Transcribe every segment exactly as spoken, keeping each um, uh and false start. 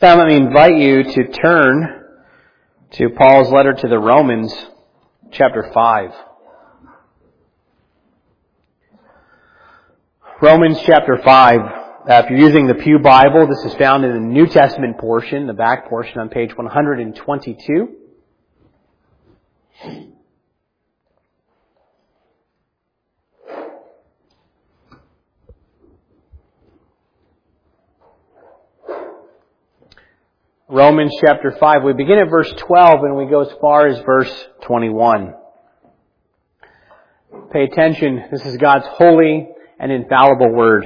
Now let me invite you to turn to Paul's letter to the Romans, chapter five. Romans chapter five. Uh, if you're using the Pew Bible, this is found in the New Testament portion, the back portion on page one hundred twenty-two. Romans chapter five. We begin at verse twelve and we go as far as verse twenty-one. Pay attention. This is God's holy and infallible word.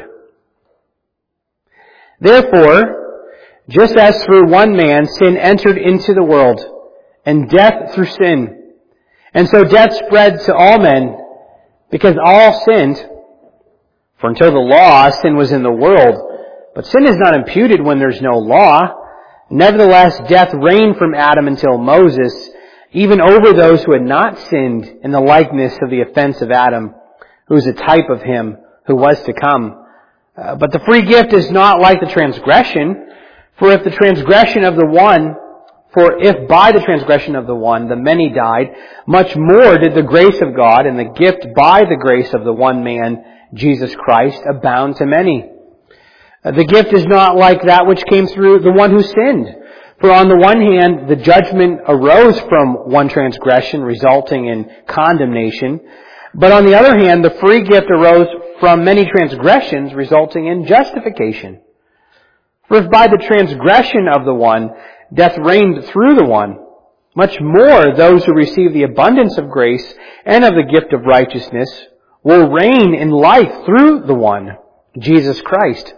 Therefore, just as through one man sin entered into the world, and death through sin, and so death spread to all men, because all sinned. For until the law, sin was in the world, but sin is not imputed when there's no law. Nevertheless, death reigned from Adam until Moses, even over those who had not sinned in the likeness of the offense of Adam, who is a type of him who was to come. Uh, but the free gift is not like the transgression, for if the transgression of the one, for if by the transgression of the one the many died, much more did the grace of God and the gift by the grace of the one man, Jesus Christ, abound to many. The gift is not like that which came through the one who sinned. For on the one hand, the judgment arose from one transgression, resulting in condemnation. But on the other hand, the free gift arose from many transgressions, resulting in justification. For if by the transgression of the one, death reigned through the one, much more those who receive the abundance of grace and of the gift of righteousness will reign in life through the one, Jesus Christ.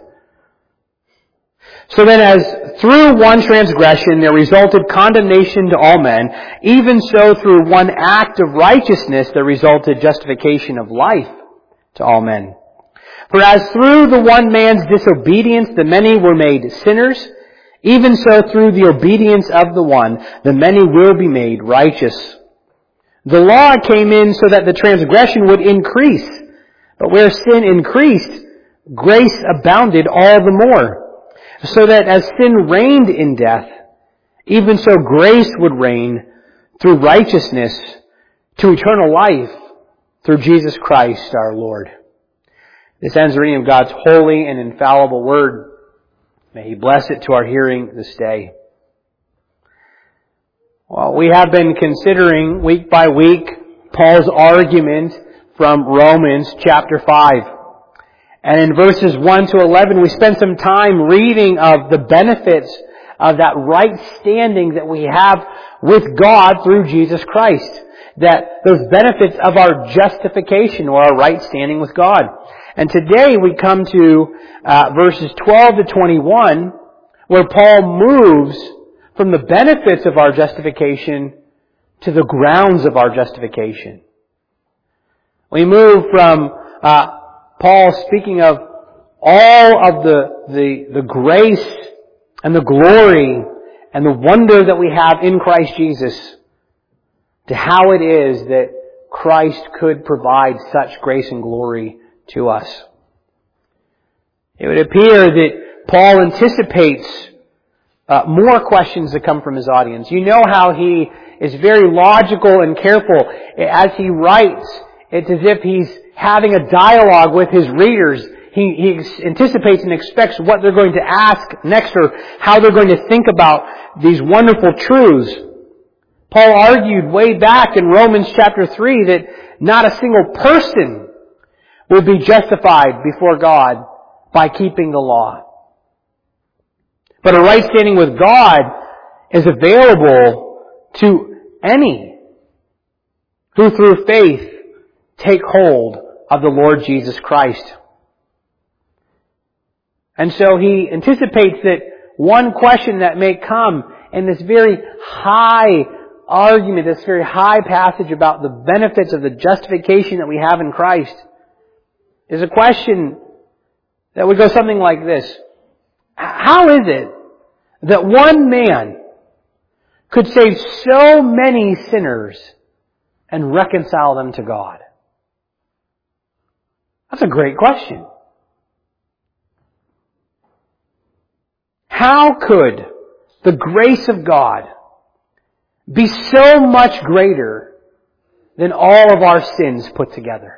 So then as through one transgression there resulted condemnation to all men, even so through one act of righteousness there resulted justification of life to all men. For as through the one man's disobedience the many were made sinners, even so through the obedience of the one the many will be made righteous. The law came in so that the transgression would increase, but where sin increased, grace abounded all the more. So that as sin reigned in death, even so grace would reign through righteousness to eternal life through Jesus Christ our Lord. This ends the reading of God's holy and infallible word. May He bless it to our hearing this day. Well, we have been considering week by week Paul's argument from Romans chapter five. And in verses one to eleven, we spent some time reading of the benefits of that right standing that we have with God through Jesus Christ. That those benefits of our justification or our right standing with God. And today we come to uh, verses twelve to twenty-one, where Paul moves from the benefits of our justification to the grounds of our justification. We move from uh, Paul speaking of all of the, the, the grace and the glory and the wonder that we have in Christ Jesus to how it is that Christ could provide such grace and glory to us. It would appear that Paul anticipates uh, more questions that come from his audience. You know how he is very logical and careful. As he writes, it's as if he's having a dialogue with his readers. He, he anticipates and expects what they're going to ask next or how they're going to think about these wonderful truths. Paul argued way back in Romans chapter three that not a single person will be justified before God by keeping the law. But a right standing with God is available to any who through faith take hold of the Lord Jesus Christ. And so he anticipates that one question that may come in this very high argument, this very high passage about the benefits of the justification that we have in Christ, is a question that would go something like this. How is it that one man could save so many sinners and reconcile them to God? That's a great question. How could the grace of God be so much greater than all of our sins put together.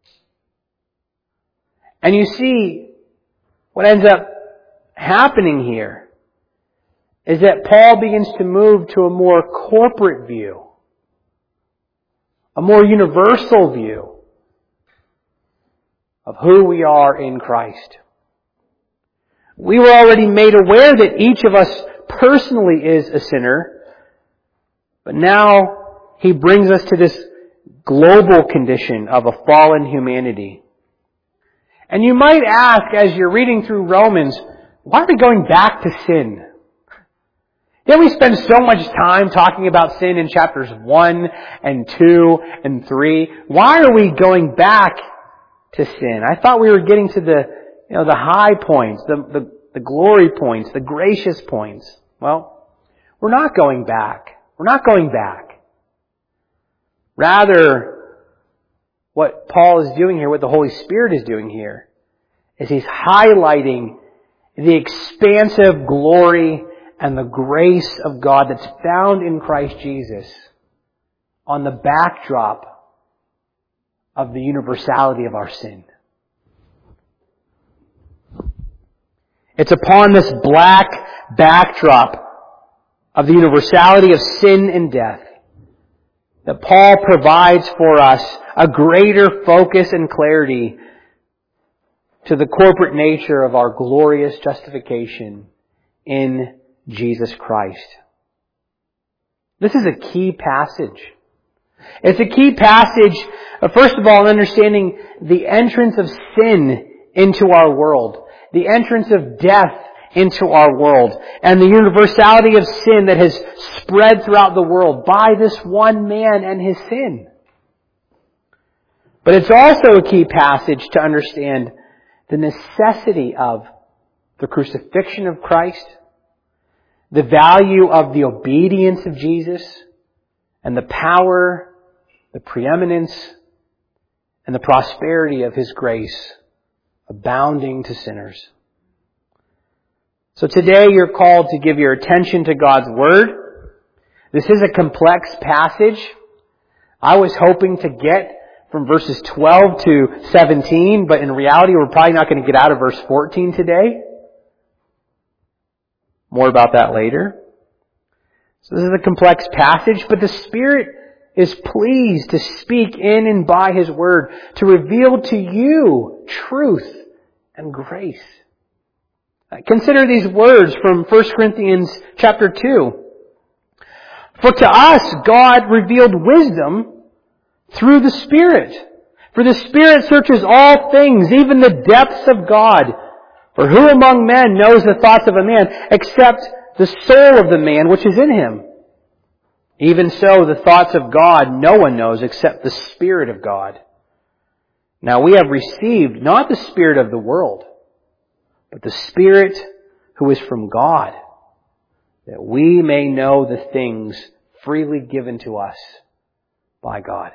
And you see, what ends up happening here is that Paul begins to move to a more corporate view, a more universal view of who we are in Christ. We were already made aware that each of us personally is a sinner, but now he brings us to this global condition of a fallen humanity. And you might ask, as you're reading through Romans, why are we going back to sin? Didn't we spend so much time talking about sin in chapters one and two and three? Why are we going back to sin? I thought we were getting to the, you know, the high points, the, the, the glory points, the gracious points. Well, we're not going back. We're not going back. Rather, what Paul is doing here, what the Holy Spirit is doing here, is he's highlighting the expansive glory and the grace of God that's found in Christ Jesus on the backdrop of the universality of our sin. It's upon this black backdrop of the universality of sin and death that Paul provides for us a greater focus and clarity to the corporate nature of our glorious justification in Jesus Christ. This is a key passage. It's a key passage, first of all, in understanding the entrance of sin into our world, the entrance of death into our world, and the universality of sin that has spread throughout the world by this one man and his sin. But it's also a key passage to understand the necessity of the crucifixion of Christ, the value of the obedience of Jesus, and the power, the preeminence, and the prosperity of His grace abounding to sinners. So today you're called to give your attention to God's Word. This is a complex passage. I was hoping to get from verses twelve to seventeen, but in reality we're probably not going to get out of verse fourteen today. More about that later. So this is a complex passage, but the Spirit is pleased to speak in and by His Word, to reveal to you truth and grace. Consider these words from First Corinthians chapter two. For to us God revealed wisdom through the Spirit. For the Spirit searches all things, even the depths of God. For who among men knows the thoughts of a man, except the soul of the man which is in him? Even so, the thoughts of God no one knows except the Spirit of God. Now we have received not the spirit of the world, but the Spirit who is from God, that we may know the things freely given to us by God.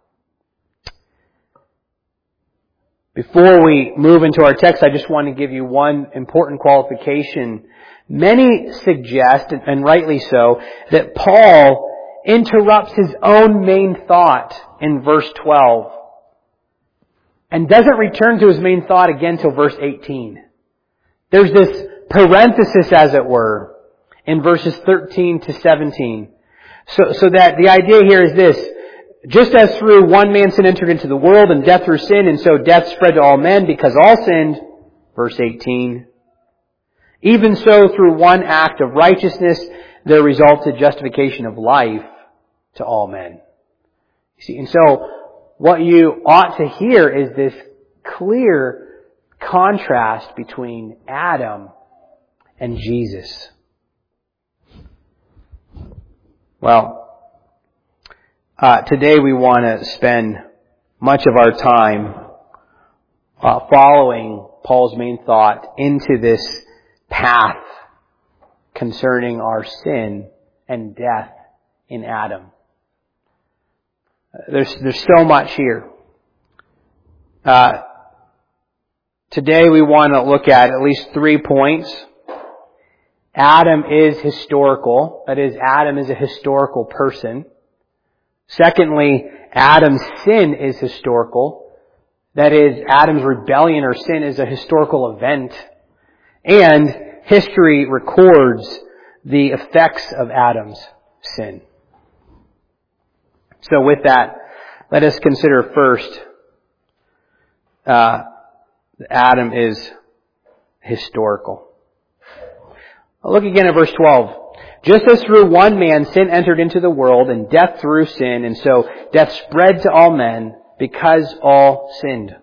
Before we move into our text, I just want to give you one important qualification. Many suggest, and rightly so, that Paul interrupts his own main thought in verse twelve and doesn't return to his main thought again till verse eighteen. There's this parenthesis, as it were, in verses thirteen to seventeen. So, so that the idea here is this: just as through one man sin entered into the world, and death through sin, and so death spread to all men because all sinned, verse eighteen. Even so, through one act of righteousness, there resulted justification of life to all men. You see, and so what you ought to hear is this clear contrast between Adam and Jesus. Well, uh, today we want to spend much of our time uh, following Paul's main thought into this path concerning our sin and death in Adam. There's there's so much here. Uh, today we want to look at at least three points. Adam is historical. That is, Adam is a historical person. Secondly, Adam's sin is historical. That is, Adam's rebellion or sin is a historical event. And history records the effects of Adam's sin. So with that, let us consider first, uh, Adam is historical. Look again at verse twelve. Just as through one man sin entered into the world, and death through sin, and so death spread to all men because all sinned.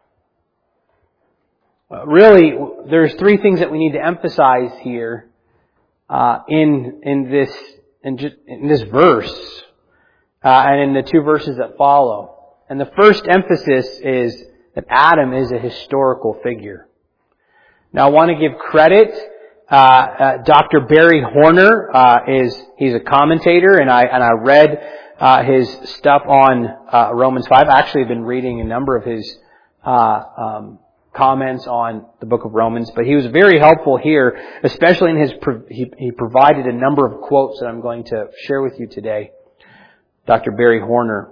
Uh, really, there's three things that we need to emphasize here uh, in in this in, just, in this verse uh, and in the two verses that follow. And the first emphasis is that Adam is a historical figure. Now, I want to give credit. Uh, uh, Doctor Barry Horner uh, is he's a commentator, and I and I read uh, his stuff on uh, Romans five. I actually have been reading a number of his uh, um, comments on the book of Romans, but he was very helpful here, especially in his. Pro- he, he provided a number of quotes that I'm going to share with you today. Doctor Barry Horner.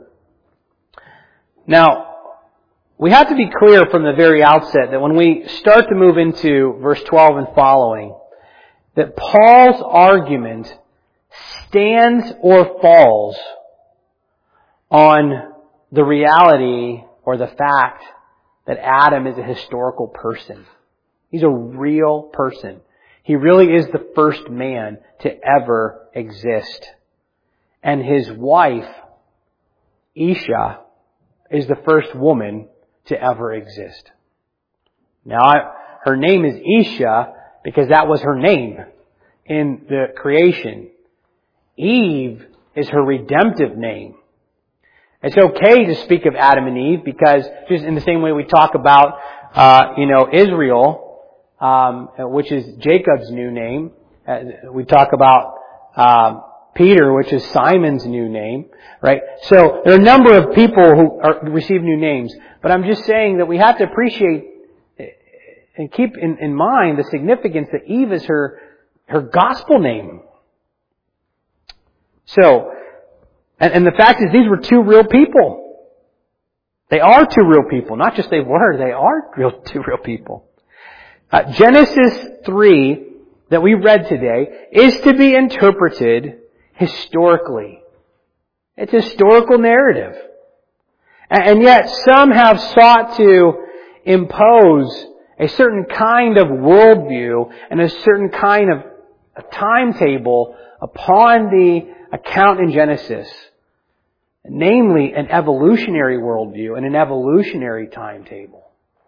Now, we have to be clear from the very outset that when we start to move into verse twelve and following, that Paul's argument stands or falls on the reality or the fact that Adam is a historical person. He's a real person. He really is the first man to ever exist. And his wife, Isha, is the first woman to ever exist. Now, her name is Isha because that was her name in the creation. Eve is her redemptive name. It's okay to speak of Adam and Eve because just in the same way we talk about, uh, you know, Israel, um, which is Jacob's new name. Uh, we talk about um, Peter, which is Simon's new name, right? So there are a number of people who are, receive new names, but I'm just saying that we have to appreciate and keep in, in mind the significance that Eve is her, her gospel name. So, and, and the fact is these were two real people. They are two real people. Not just they were, they are real, two real people. Uh, Genesis three that we read today is to be interpreted historically. It's a historical narrative. And, and yet some have sought to impose a certain kind of worldview and a certain kind of a timetable upon the account in Genesis. Namely, an evolutionary worldview and an evolutionary timetable.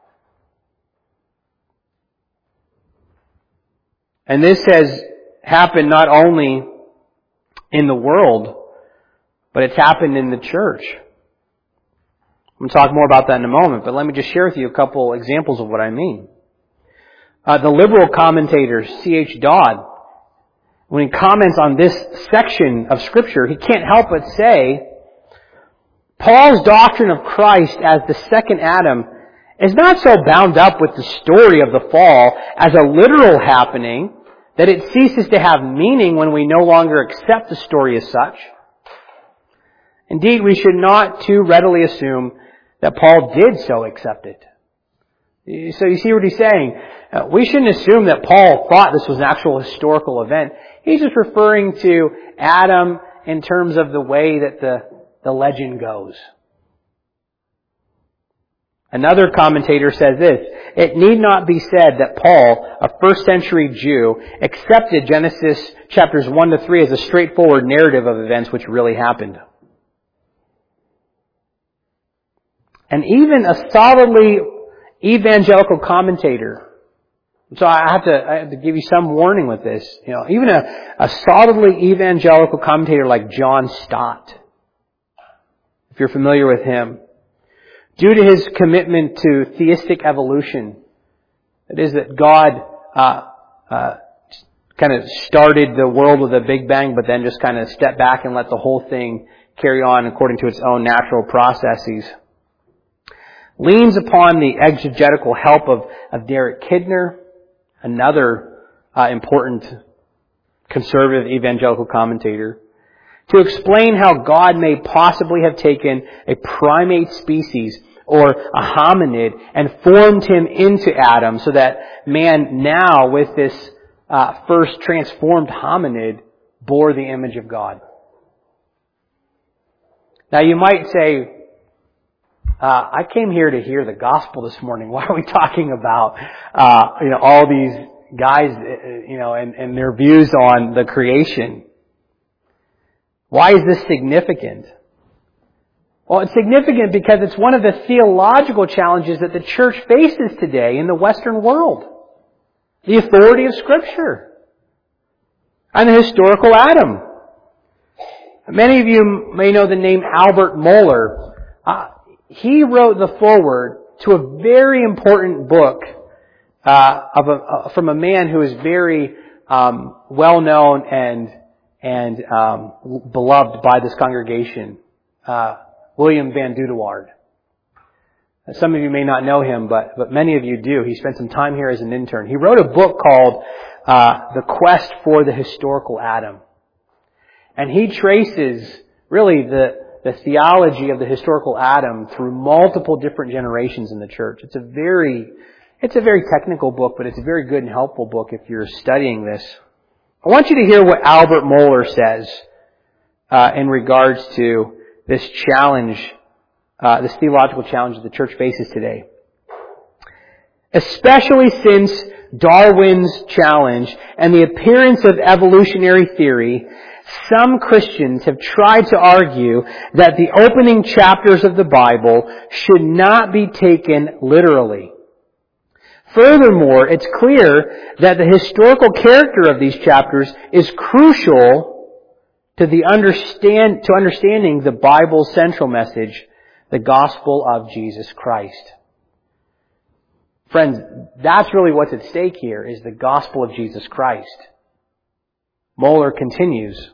And this has happened not only in the world, but it's happened in the church. I'm going to talk more about that in a moment, but let me just share with you a couple examples of what I mean. Uh, the liberal commentator, C H Dodd, when he comments on this section of Scripture, he can't help but say, Paul's doctrine of Christ as the second Adam is not so bound up with the story of the fall as a literal happening that it ceases to have meaning when we no longer accept the story as such. Indeed, we should not too readily assume that Paul did so accept it. So you see what he's saying? Uh, we shouldn't assume that Paul thought this was an actual historical event. He's just referring to Adam in terms of the way that the, the legend goes. Another commentator says this, it need not be said that Paul, a first century Jew, accepted Genesis chapters one to three as a straightforward narrative of events which really happened. And even a solidly evangelical commentator, so I have to, I have to give you some warning with this, you know, even a, a solidly evangelical commentator like John Stott, if you're familiar with him, due to his commitment to theistic evolution, it is that God uh, uh, kind of started the world with a big bang, but then just kind of stepped back and let the whole thing carry on according to its own natural processes. Leans upon the exegetical help of, of Derek Kidner, another uh, important conservative evangelical commentator, to explain how God may possibly have taken a primate species or a hominid and formed him into Adam so that man now, with this uh, first transformed hominid, bore the image of God. Now you might say, uh, I came here to hear the gospel this morning. Why are we talking about uh, you know all these guys you know and, and their views on the creation? Why is this significant? Well, it's significant because it's one of the theological challenges that the church faces today in the Western world. The authority of Scripture. And the historical Adam. Many of you may know the name Albert Mohler. Uh, he wrote the foreword to a very important book uh, of a, uh, from a man who is very um, well known and and um, beloved by this congregation, uh, William Van Dudewaard. Some of you may not know him, but but many of you do. He spent some time here as an intern. He wrote a book called uh, The Quest for the Historical Adam. And he traces really the, the theology of the historical Adam through multiple different generations in the church. It's a very, it's a very technical book, but it's a very good and helpful book if you're studying this. I want you to hear what Albert Mohler says uh, in regards to this challenge, uh, this theological challenge that the church faces today. Especially since Darwin's challenge and the appearance of evolutionary theory, some Christians have tried to argue that the opening chapters of the Bible should not be taken literally. Furthermore, it's clear that the historical character of these chapters is crucial to the understand to understanding the Bible's central message, the gospel of Jesus Christ. Friends, that's really what's at stake here, is the gospel of Jesus Christ. Mohler continues.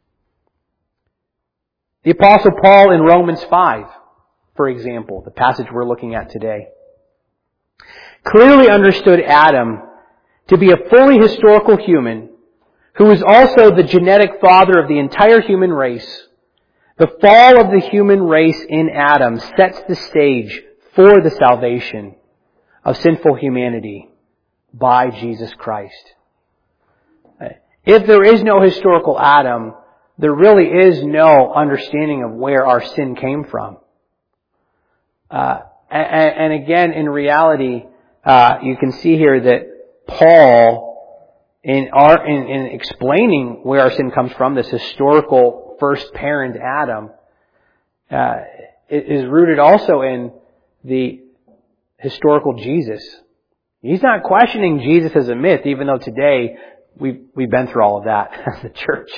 The Apostle Paul in Romans five, for example, the passage we're looking at today, clearly understood Adam to be a fully historical human who was also the genetic father of the entire human race. The fall of the human race in Adam sets the stage for the salvation of sinful humanity by Jesus Christ. If there is no historical Adam, there really is no understanding of where our sin came from. Uh, and, and again, in reality, uh, you can see here that Paul, in, our, in, in explaining where our sin comes from, this historical first parent Adam, uh, is rooted also in the historical Jesus. He's not questioning Jesus as a myth, even though today we've, we've been through all of that as the church.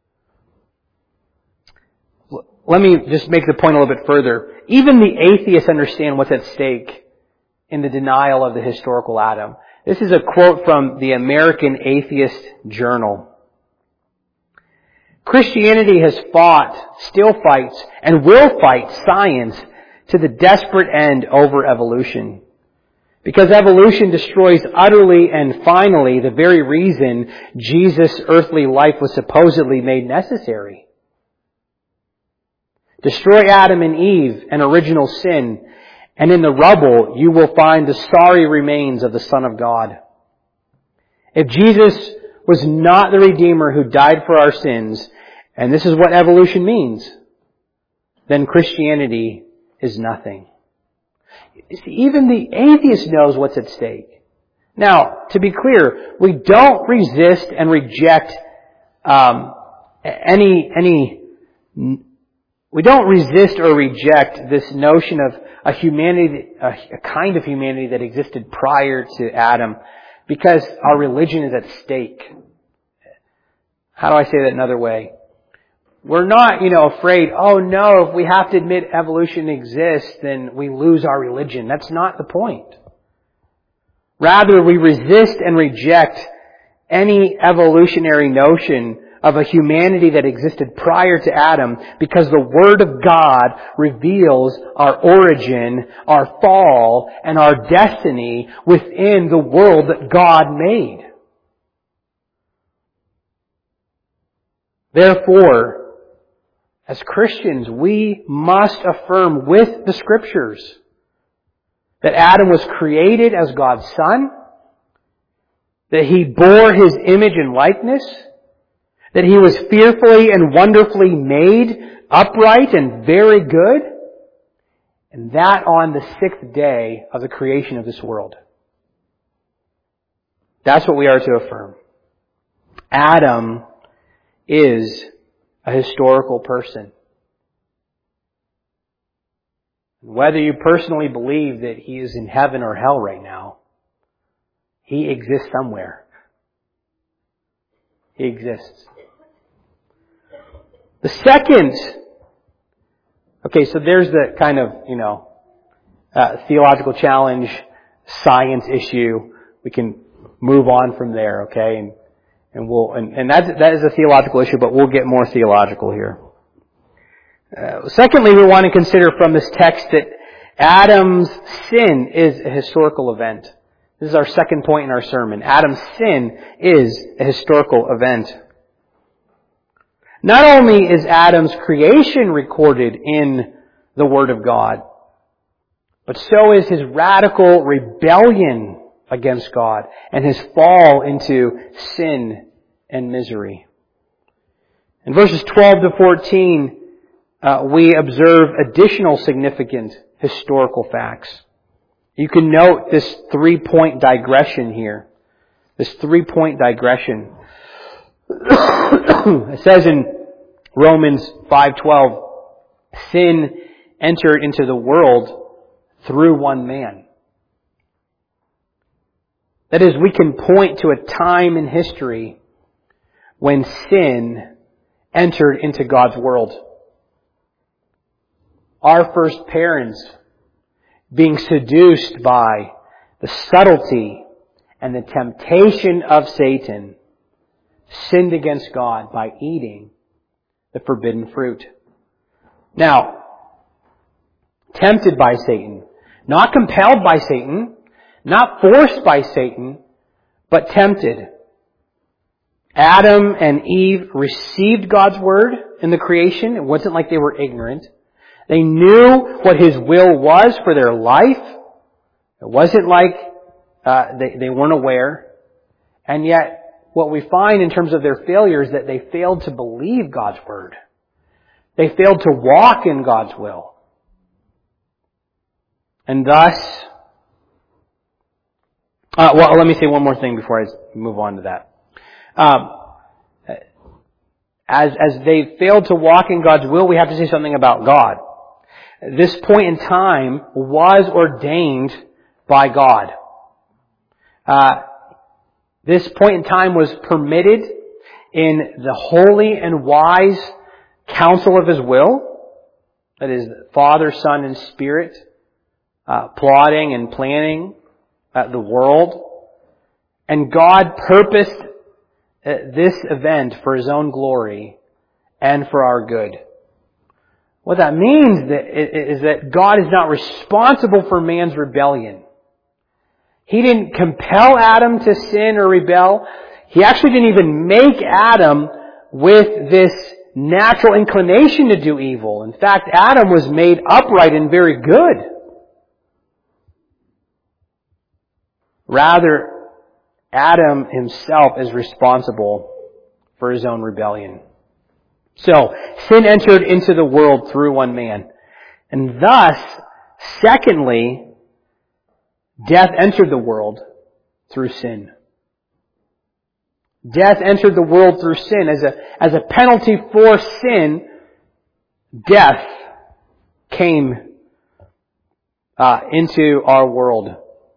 Let me just make the point a little bit further. Even the atheists understand what's at stake in the denial of the historical Adam. This is a quote from the American Atheist Journal. Christianity has fought, still fights, and will fight science to the desperate end over evolution. Because evolution destroys utterly and finally the very reason Jesus' earthly life was supposedly made necessary. Destroy Adam and Eve and original sin, and in the rubble you will find the sorry remains of the Son of God. If Jesus was not the Redeemer who died for our sins, and this is what evolution means, then Christianity is nothing. Even the atheist knows what's at stake. Now, to be clear, we don't resist and reject um, any any. We don't resist or reject this notion of a humanity, a, a kind of humanity that existed prior to Adam, because our religion is at stake. How do I say that another way? We're not, you know, afraid, oh no, if we have to admit evolution exists, then we lose our religion. That's not the point. Rather, we resist and reject any evolutionary notion of a humanity that existed prior to Adam, because the Word of God reveals our origin, our fall, and our destiny within the world that God made. Therefore, as Christians, we must affirm with the Scriptures that Adam was created as God's Son, that he bore His image and likeness, that he was fearfully and wonderfully made, upright and very good, and that on the sixth day of the creation of this world. That's what we are to affirm. Adam is a historical person. Whether you personally believe that he is in heaven or hell right now, he exists somewhere. He exists. The second, okay, so there's the kind of, you know, uh, theological challenge, science issue. We can move on from there, okay? And and we'll and, and that's that is a theological issue, but we'll get more theological here. Uh, secondly, we want to consider from this text that Adam's sin is a historical event. This is our second point in our sermon. Adam's sin is a historical event. Not only is Adam's creation recorded in the Word of God, but so is his radical rebellion against God and his fall into sin and misery. In verses twelve to fourteen, uh, we observe additional significant historical facts. You can note this three-point digression here. This three-point digression. It says in Romans five twelve, sin entered into the world through one man. That is, we can point to a time in history when sin entered into God's world. Our first parents, being seduced by the subtlety and the temptation of Satan, sinned against God by eating the forbidden fruit. Now, tempted by Satan, not compelled by Satan, not forced by Satan, but tempted. Adam and Eve received God's word in the creation. It wasn't like they were ignorant. They knew what His will was for their life. It wasn't like uh, they, they weren't aware. And yet, what we find in terms of their failure is that they failed to believe God's word. They failed to walk in God's will. And thus, uh, well, let me say one more thing before I move on to that. Um, as, as they failed to walk in God's will, we have to say something about God. This point in time was ordained by God. Uh, this point in time was permitted in the holy and wise counsel of His will. That is, Father, Son, and Spirit, uh, plotting and planning uh, the world. And God purposed uh, this event for His own glory and for our good. What that means is that God is not responsible for man's rebellion. He didn't compel Adam to sin or rebel. He actually didn't even make Adam with this natural inclination to do evil. In fact, Adam was made upright and very good. Rather, Adam himself is responsible for his own rebellion. So, sin entered into the world through one man. And thus, secondly, death entered the world through sin. Death entered the world through sin. As a, as a penalty for sin, death came uh, into our world.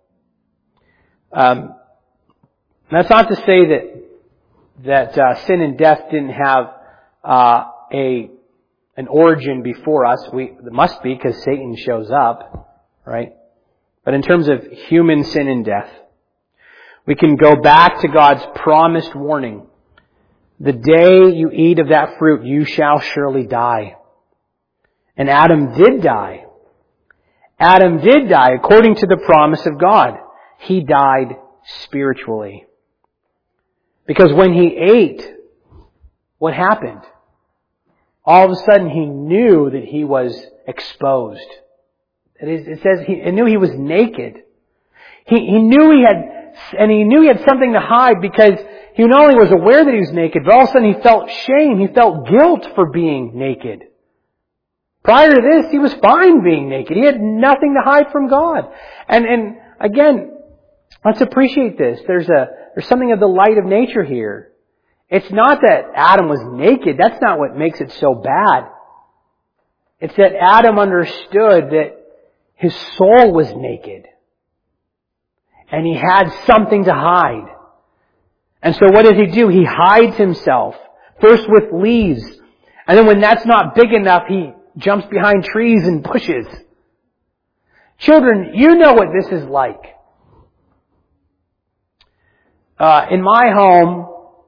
Um, that's not to say that that uh, sin and death didn't have uh, a an origin before us. We it must be, because Satan shows up, right? But in terms of human sin and death, we can go back to God's promised warning. The day you eat of that fruit, you shall surely die. And Adam did die. Adam did die according to the promise of God. He died spiritually. Because when he ate what happened? All of a sudden he knew that he was exposed. It, is, it says he, he knew he was naked. He, he knew he had, and he knew he had something to hide because he not only was aware that he was naked, but all of a sudden he felt shame. He felt guilt for being naked. Prior to this, he was fine being naked. He had nothing to hide from God. And, and again, let's appreciate this. There's a, there's something of the light of nature here. It's not that Adam was naked. That's not what makes it so bad. It's that Adam understood that his soul was naked. And he had something to hide. And so what does he do? He hides himself. First with leaves. And then when that's not big enough, he jumps behind trees and bushes. Children, you know what this is like. Uh, in my home,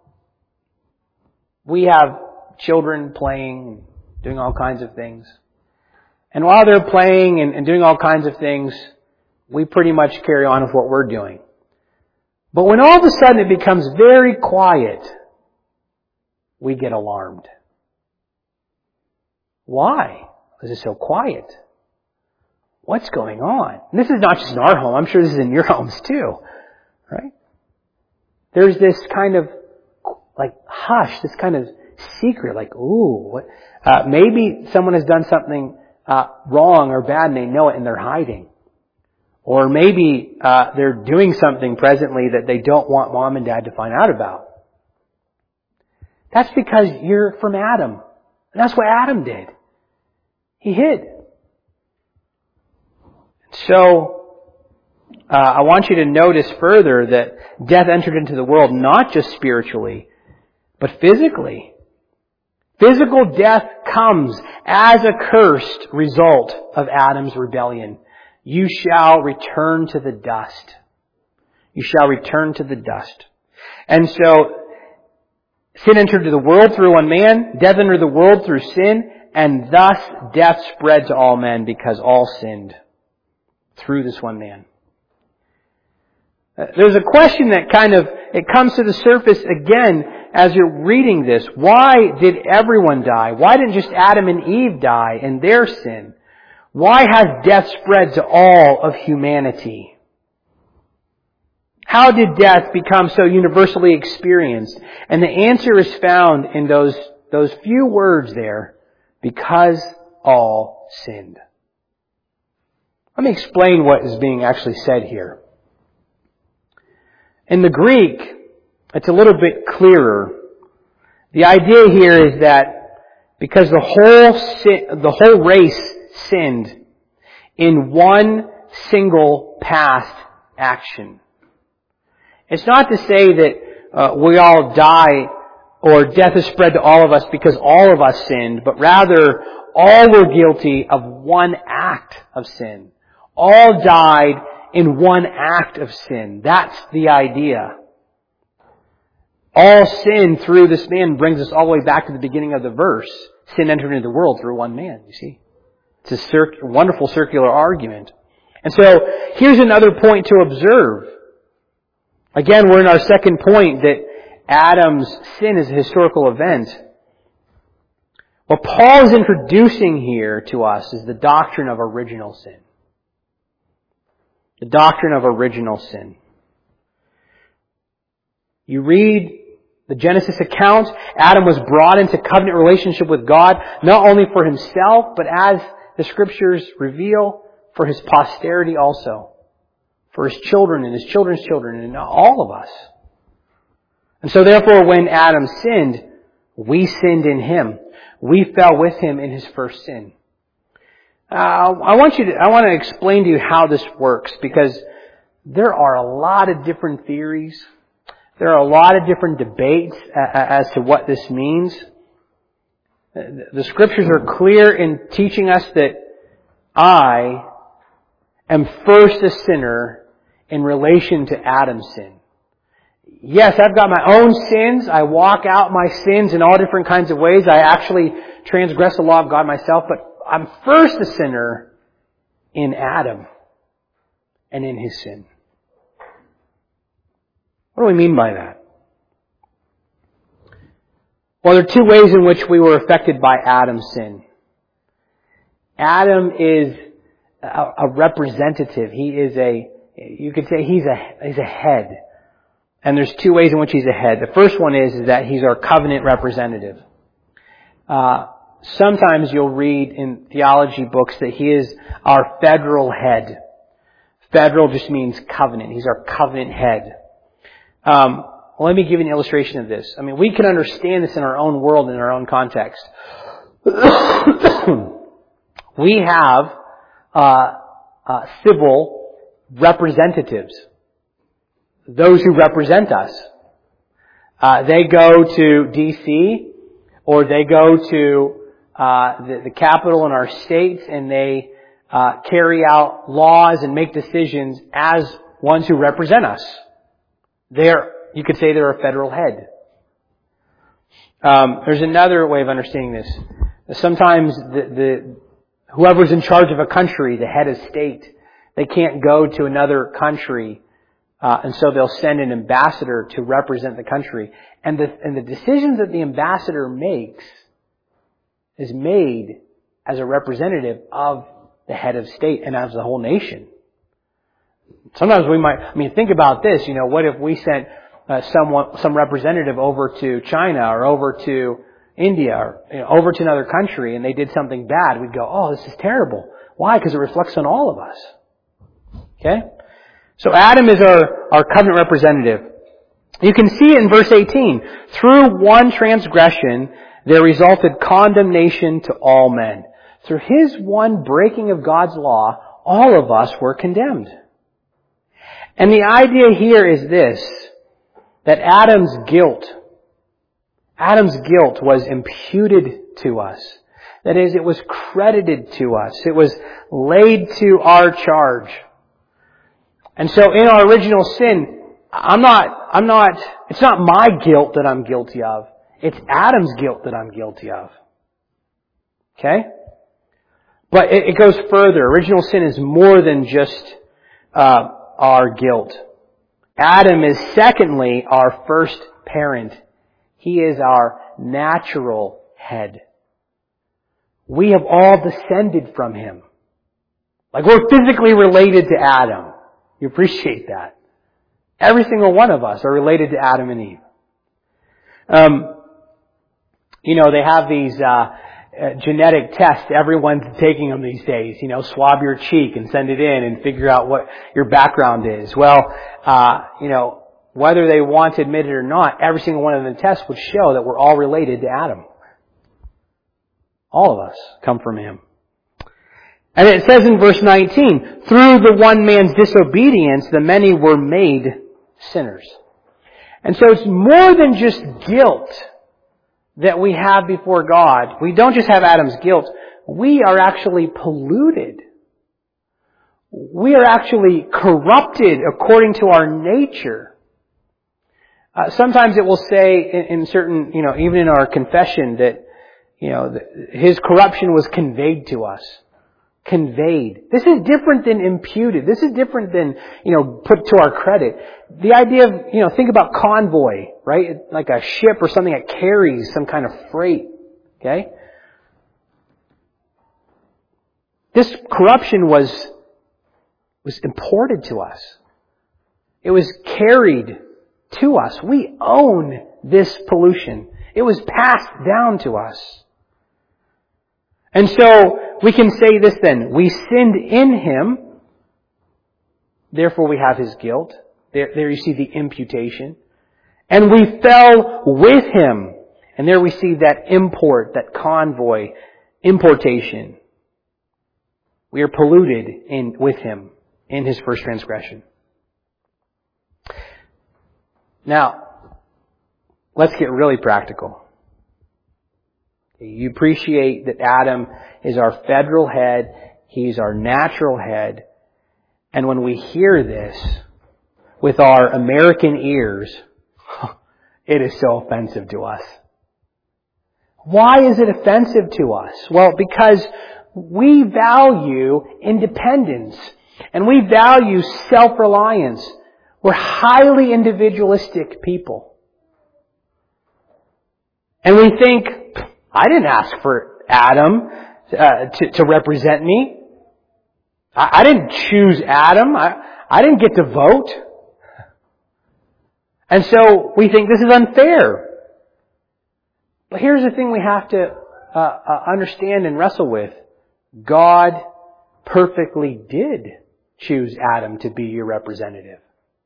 we have children playing, doing all kinds of things. And while they're playing and, and doing all kinds of things, we pretty much carry on with what we're doing. But when all of a sudden it becomes very quiet, we get alarmed. Why is it so quiet? What's going on? And this is not just in our home. I'm sure this is in your homes too. Right? There's this kind of like hush, this kind of secret, like, ooh, what? Uh, maybe someone has done something uh, wrong or bad and they know it and they're hiding. Or maybe uh, they're doing something presently that they don't want mom and dad to find out about. That's because you're from Adam. And that's what Adam did. He hid. So, uh, I want you to notice further that death entered into the world not just spiritually, but physically. Physical death comes as a cursed result of Adam's rebellion. You shall return to the dust. You shall return to the dust. And so, sin entered into the world through one man, death entered the world through sin, and thus death spread to all men because all sinned through this one man. There's a question that kind of, it comes to the surface again as you're reading this. Why did everyone die? Why didn't just Adam and Eve die in their sin? Why has death spread to all of humanity? How did death become so universally experienced? And the answer is found in those, those few words there, because all sinned. Let me explain what is being actually said here. In the Greek, it's a little bit clearer. The idea here is that because the whole sin, the whole race sinned in one single past action. It's not to say that uh, we all die or death is spread to all of us because all of us sinned, but rather all were guilty of one act of sin. All died in one act of sin. That's the idea. All sin through this man brings us all the way back to the beginning of the verse. Sin entered into the world through one man, you see. It's a cir- wonderful circular argument. And so, here's another point to observe. Again, we're in our second point that Adam's sin is a historical event. What Paul is introducing here to us is the doctrine of original sin. The doctrine of original sin. You read the Genesis account, Adam was brought into covenant relationship with God, not only for himself, but as the Scriptures reveal, for his posterity also. For his children and his children's children and all of us. And so therefore when Adam sinned, we sinned in him. We fell with him in his first sin. Uh, I want you to, I want to explain to you how this works, because there are a lot of different theories. There are a lot of different debates as to what this means. The Scriptures are clear in teaching us that I am first a sinner in relation to Adam's sin. Yes, I've got my own sins. I walk out my sins in all different kinds of ways. I actually transgress the law of God myself, but I'm first a sinner in Adam and in his sin. What do we mean by that? Well, there are two ways in which we were affected by Adam's sin. Adam is a, a representative. He is a, you could say he's a, he's a head. And there's two ways in which he's a head. The first one is, is that he's our covenant representative. Uh, sometimes you'll read in theology books that he is our federal head. Federal just means covenant. He's our covenant head. Um, let me give you an illustration of this. I mean, we can understand this in our own world, in our own context. We have uh, uh, civil representatives, those who represent us. Uh, they go to D C or they go to uh, the, the capital in our states, and they uh, carry out laws and make decisions as ones who represent us. They're, you could say, they're a federal head. Um, there's another way of understanding this. Sometimes the, the whoever's in charge of a country, the head of state, they can't go to another country, uh, and so they'll send an ambassador to represent the country. And the, and the decisions that the ambassador makes is made as a representative of the head of state and as the whole nation. Sometimes we might, I mean, think about this, you know, what if we sent uh, someone, some representative over to China or over to India or you know, over to another country, and they did something bad? We'd go, oh, this is terrible. Why? Because it reflects on all of us. Okay? So Adam is our, our covenant representative. You can see it in verse eighteen. Through one transgression, there resulted condemnation to all men. Through his one breaking of God's law, all of us were condemned. And the idea here is this, that Adam's guilt, Adam's guilt was imputed to us. That is, it was credited to us. It was laid to our charge. And so in our original sin, I'm not, I'm not, it's not my guilt that I'm guilty of. It's Adam's guilt that I'm guilty of. Okay? But it, it goes further. Original sin is more than just uh, our guilt. Adam is secondly our first parent. He is our natural head. We have all descended from him. Like we're physically related to Adam. You appreciate that. Every single one of us are related to Adam and Eve. Um, you know, they have these uh, uh, genetic tests. Everyone's taking them these days. You know, swab your cheek and send it in and figure out what your background is. Well, uh, you know, whether they want to admit it or not, every single one of the tests would show that we're all related to Adam. All of us come from him. And it says in verse nineteen, through the one man's disobedience, the many were made sinners. And so it's more than just guilt that we have before God. We don't just have Adam's guilt. We are actually polluted. We are actually corrupted according to our nature. Uh, sometimes it will say in, in certain, you know, even in our confession that, you know, the, his corruption was conveyed to us. Conveyed. This is different than imputed. This is different than, you know, put to our credit. The idea of, you know, think about convoy, right? Like a ship or something that carries some kind of freight. Okay? This corruption was, was imported to us. It was carried to us. We own this pollution. It was passed down to us. And so, we can say this then, we sinned in him, therefore we have his guilt. There, there you see the imputation. And we fell with him, and there we see that import, that convoy, importation. We are polluted in with him in his first transgression. Now, let's get really practical. You appreciate that Adam is our federal head. He's our natural head. And when we hear this with our American ears, it is so offensive to us. Why is it offensive to us? Well, because we value independence and we value self-reliance. We're highly individualistic people. And we think, I didn't ask for Adam uh, to, to represent me. I, I didn't choose Adam. I, I didn't get to vote. And so we think this is unfair. But here's the thing we have to uh, uh, understand and wrestle with. God perfectly did choose Adam to be your representative.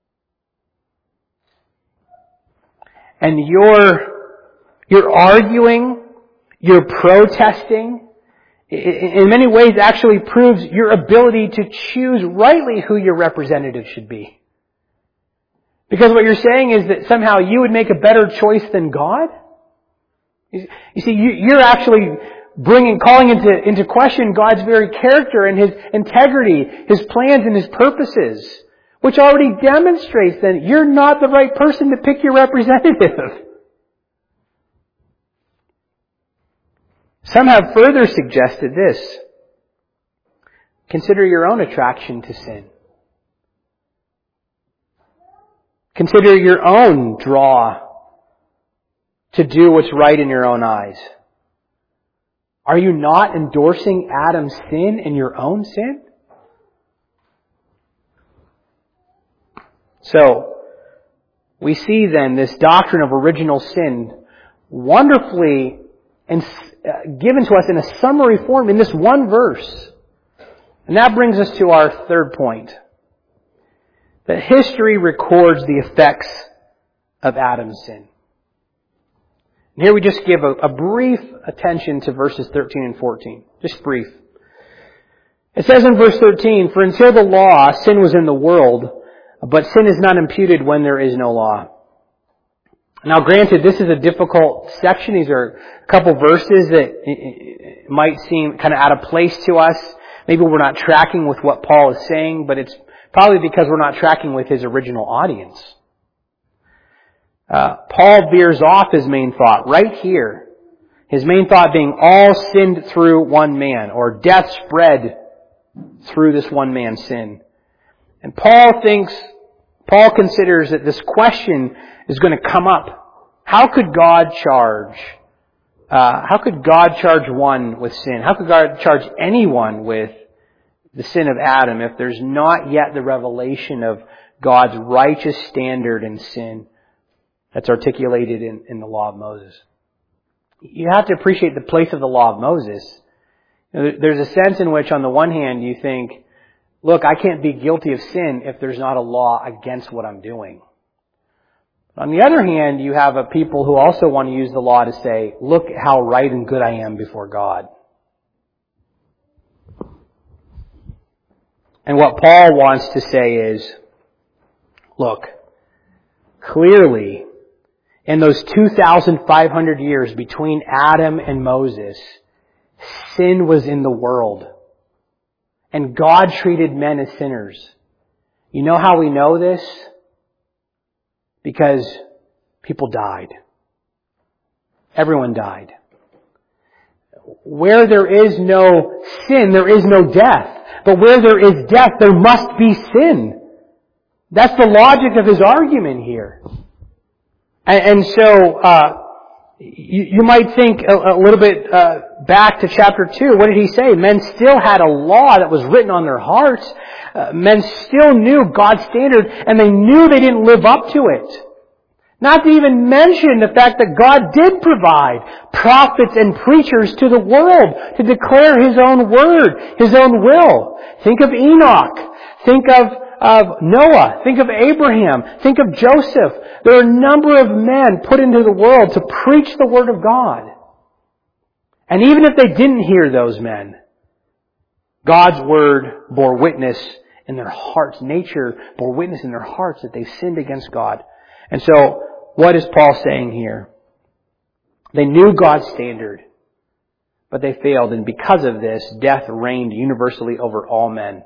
And you're, you're arguing, you're protesting, in many ways actually proves your ability to choose rightly who your representative should be. Because what you're saying is that somehow you would make a better choice than God? You see, you're actually bringing, calling into, into question God's very character and His integrity, His plans and His purposes, which already demonstrates that you're not the right person to pick your representative. Some have further suggested this. Consider your own attraction to sin. Consider your own draw to do what's right in your own eyes. Are you not endorsing Adam's sin and your own sin? So, we see then this doctrine of original sin wonderfully and given to us in a summary form in this one verse. And that brings us to our third point. That history records the effects of Adam's sin. And here we just give a, a brief attention to verses thirteen and fourteen. Just brief. It says in verse thirteen, "For until the law, sin was in the world, but sin is not imputed when there is no law." Now granted, this is a difficult section. These are a couple verses that might seem kind of out of place to us. Maybe we're not tracking with what Paul is saying, but it's probably because we're not tracking with his original audience. Uh, Paul veers off his main thought right here. His main thought being all sinned through one man, or death spread through this one man's sin. And Paul thinks, Paul considers that this question is going to come up. How could God charge, uh, how could God charge one with sin? How could God charge anyone with the sin of Adam if there's not yet the revelation of God's righteous standard in sin that's articulated in, in the law of Moses? You have to appreciate the place of the law of Moses. You know, there's a sense in which on the one hand you think, look, I can't be guilty of sin if there's not a law against what I'm doing. On the other hand, you have a people who also want to use the law to say, look how right and good I am before God. And what Paul wants to say is, look, clearly, in those two thousand five hundred years between Adam and Moses, sin was in the world. And God treated men as sinners. You know how we know this? Because people died. Everyone died. Where there is no sin, there is no death. But where there is death, there must be sin. That's the logic of his argument here. And, and so, uh, you, you might think a, a little bit uh, back to chapter two. What did he say? Men still had a law that was written on their hearts. Uh, men still knew God's standard, and they knew they didn't live up to it. Not to even mention the fact that God did provide prophets and preachers to the world to declare His own word, His own will. Think of Enoch. Think of, of Noah. Think of Abraham. Think of Joseph. There are a number of men put into the world to preach the word of God. And even if they didn't hear those men, God's word bore witness in their hearts. Nature bore witness in their hearts that they sinned against God. And so, what is Paul saying here? They knew God's standard, but they failed, and because of this, death reigned universally over all men.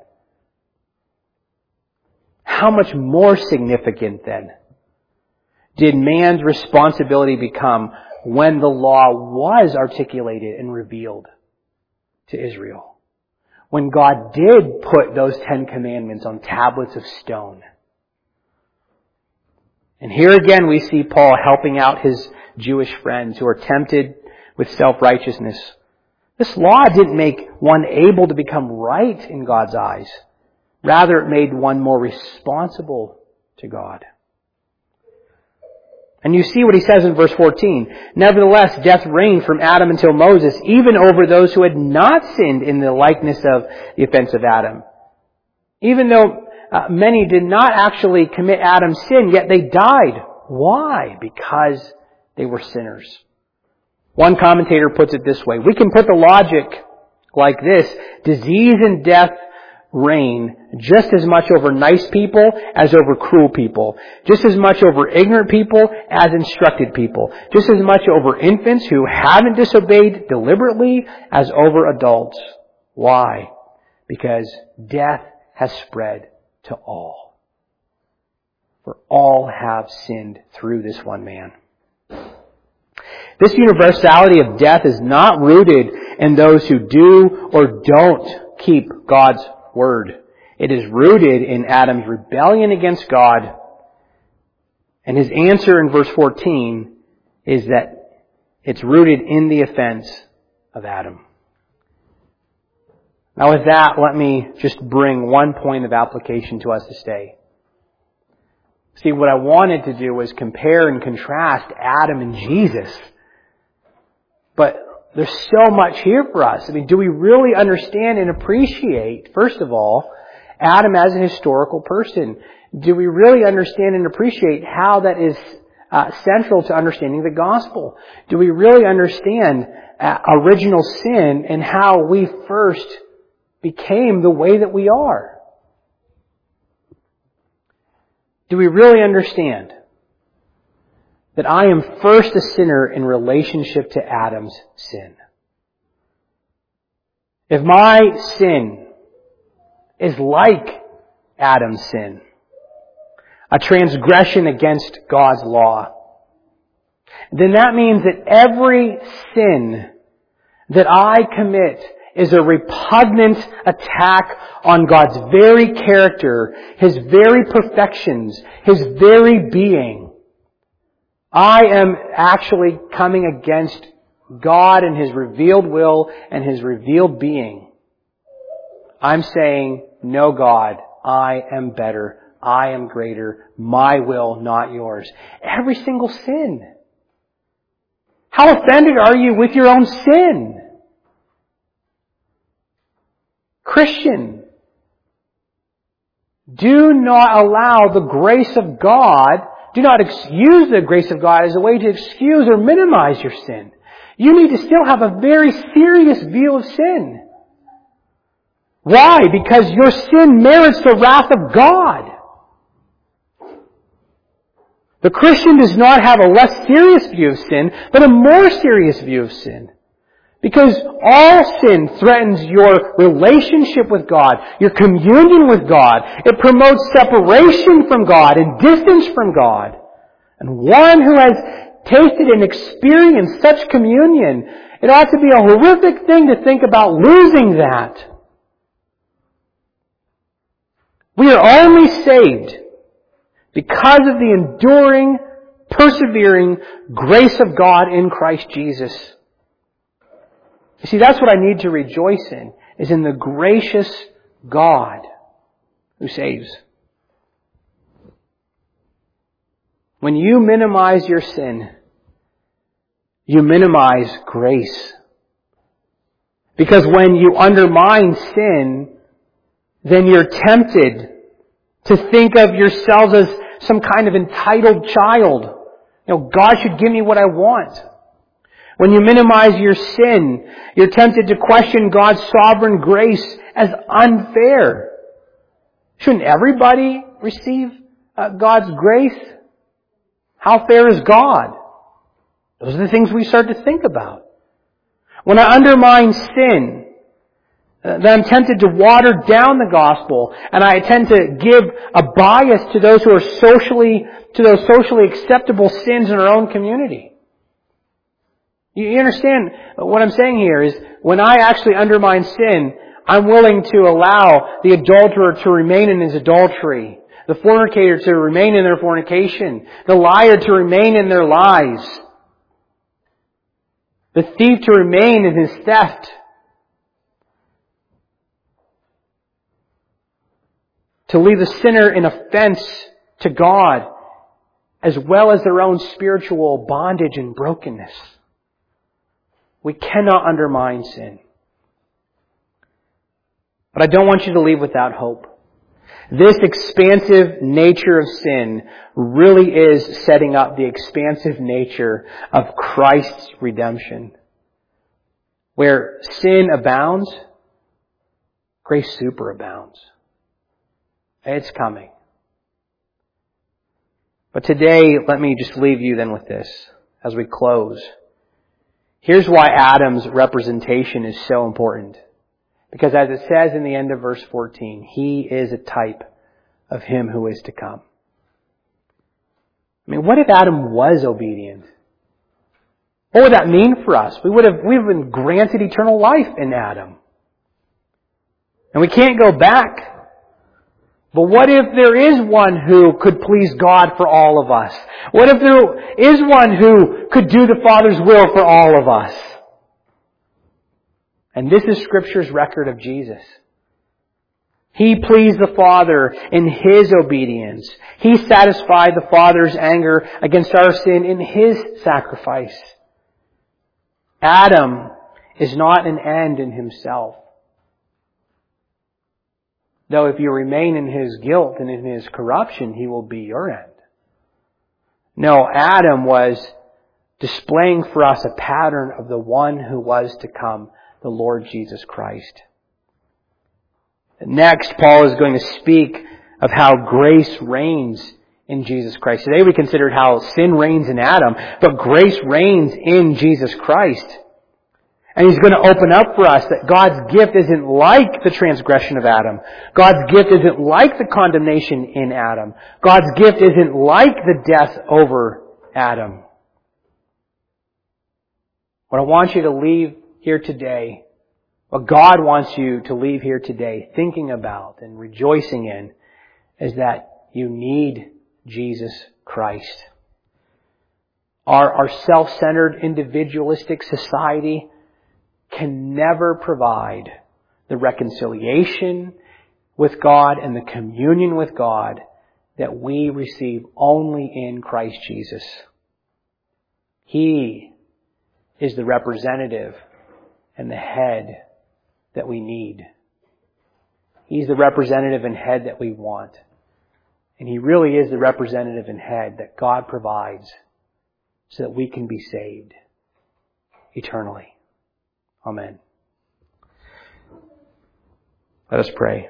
How much more significant, then, did man's responsibility become when the law was articulated and revealed to Israel? When God did put those Ten Commandments on tablets of stone. And here again we see Paul helping out his Jewish friends who are tempted with self-righteousness. This law didn't make one able to become right in God's eyes. Rather, it made one more responsible to God. And you see what he says in verse fourteen. Nevertheless, death reigned from Adam until Moses, even over those who had not sinned in the likeness of the offense of Adam. Even though uh, many did not actually commit Adam's sin, yet they died. Why? Because they were sinners. One commentator puts it this way. We can put the logic like this. Disease and death reign just as much over nice people as over cruel people. Just as much over ignorant people as instructed people. Just as much over infants who haven't disobeyed deliberately as over adults. Why? Because death has spread to all. For all have sinned through this one man. This universality of death is not rooted in those who do or don't keep God's word. It is rooted in Adam's rebellion against God. And his answer in verse fourteen is that it's rooted in the offense of Adam. Now with that, let me just bring one point of application to us today. See, what I wanted to do was compare and contrast Adam and Jesus. But there's so much here for us. I mean, do we really understand and appreciate, first of all, Adam as a historical person? Do we really understand and appreciate how that is uh, central to understanding the gospel? Do we really understand uh, original sin and how we first became the way that we are? Do we really understand that I am first a sinner in relationship to Adam's sin? If my sin is like Adam's sin, a transgression against God's law, then that means that every sin that I commit is a repugnant attack on God's very character, His very perfections, His very being. I am actually coming against God and His revealed will and His revealed being. I'm saying, no God, I am better, I am greater, my will, not yours. Every single sin. How offended are you with your own sin? Christian, do not allow the grace of God, do not use the grace of God as a way to excuse or minimize your sin. You need to still have a very serious view of sin. Why? Because your sin merits the wrath of God. The Christian does not have a less serious view of sin, but a more serious view of sin. Because all sin threatens your relationship with God, your communion with God. It promotes separation from God and distance from God. And one who has tasted and experienced such communion, it ought to be a horrific thing to think about losing that. We are only saved because of the enduring, persevering grace of God in Christ Jesus. You see, that's what I need to rejoice in, is in the gracious God who saves. When you minimize your sin, you minimize grace. Because when you undermine sin, then you're tempted to think of yourselves as some kind of entitled child. You know, God should give me what I want. When you minimize your sin, you're tempted to question God's sovereign grace as unfair. Shouldn't everybody receive uh, God's grace? How fair is God? Those are the things we start to think about. When I undermine sin, uh, then I'm tempted to water down the gospel, and I tend to give a bias to those who are socially, to those socially acceptable sins in our own community. You understand what I'm saying here is when I actually undermine sin, I'm willing to allow the adulterer to remain in his adultery, the fornicator to remain in their fornication, the liar to remain in their lies, the thief to remain in his theft, to leave the sinner in offense to God, as well as their own spiritual bondage and brokenness. We cannot undermine sin. But I don't want you to leave without hope. This expansive nature of sin really is setting up the expansive nature of Christ's redemption. Where sin abounds, grace superabounds. It's coming. But today, let me just leave you then with this as we close. Here's why Adam's representation is so important. Because as it says in the end of verse fourteen, he is a type of him who is to come. I mean, what if Adam was obedient? What would that mean for us? We would have, we would have been granted eternal life in Adam. And we can't go back. But what if there is one who could please God for all of us? What if there is one who could do the Father's will for all of us? And this is Scripture's record of Jesus. He pleased the Father in His obedience. He satisfied the Father's anger against our sin in His sacrifice. Adam is not an end in himself. Though if you remain in his guilt and in his corruption, he will be your end. No, Adam was displaying for us a pattern of the one who was to come, the Lord Jesus Christ. Next, Paul is going to speak of how grace reigns in Jesus Christ. Today we considered how sin reigns in Adam, but grace reigns in Jesus Christ. And he's going to open up for us that God's gift isn't like the transgression of Adam. God's gift isn't like the condemnation in Adam. God's gift isn't like the death over Adam. What I want you to leave here today, what God wants you to leave here today thinking about and rejoicing in, is that you need Jesus Christ. Our, our self-centered, individualistic society can never provide the reconciliation with God and the communion with God that we receive only in Christ Jesus. He is the representative and the head that we need. He's the representative and head that we want. And He really is the representative and head that God provides so that we can be saved eternally. Amen. Let us pray.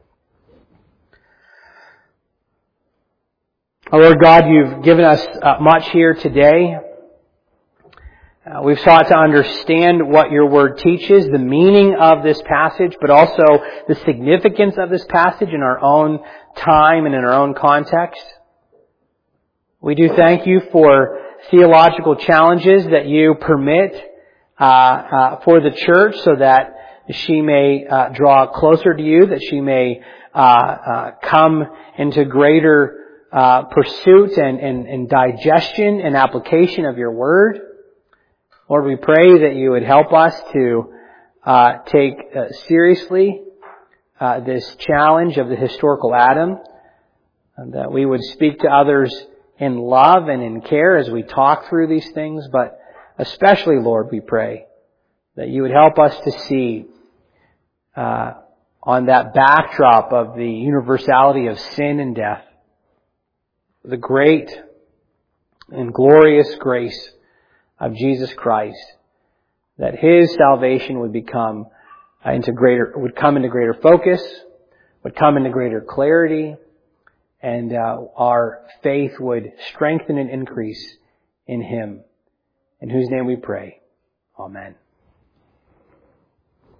Oh Lord God, You've given us uh, much here today. Uh, we've sought to understand what Your Word teaches, the meaning of this passage, but also the significance of this passage in our own time and in our own context. We do thank You for theological challenges that You permit Uh, uh, for the church so that she may uh, draw closer to You, that she may uh, uh, come into greater uh, pursuit and, and, and digestion and application of Your Word. Lord, we pray that You would help us to uh, take uh, seriously uh, this challenge of the historical Adam, and that we would speak to others in love and in care as we talk through these things, but especially, Lord, we pray that You would help us to see uh, on that backdrop of the universality of sin and death, the great and glorious grace of Jesus Christ, that His salvation would become uh, into greater, would come into greater focus, would come into greater clarity, and uh, our faith would strengthen and increase in Him. In whose name we pray. Amen.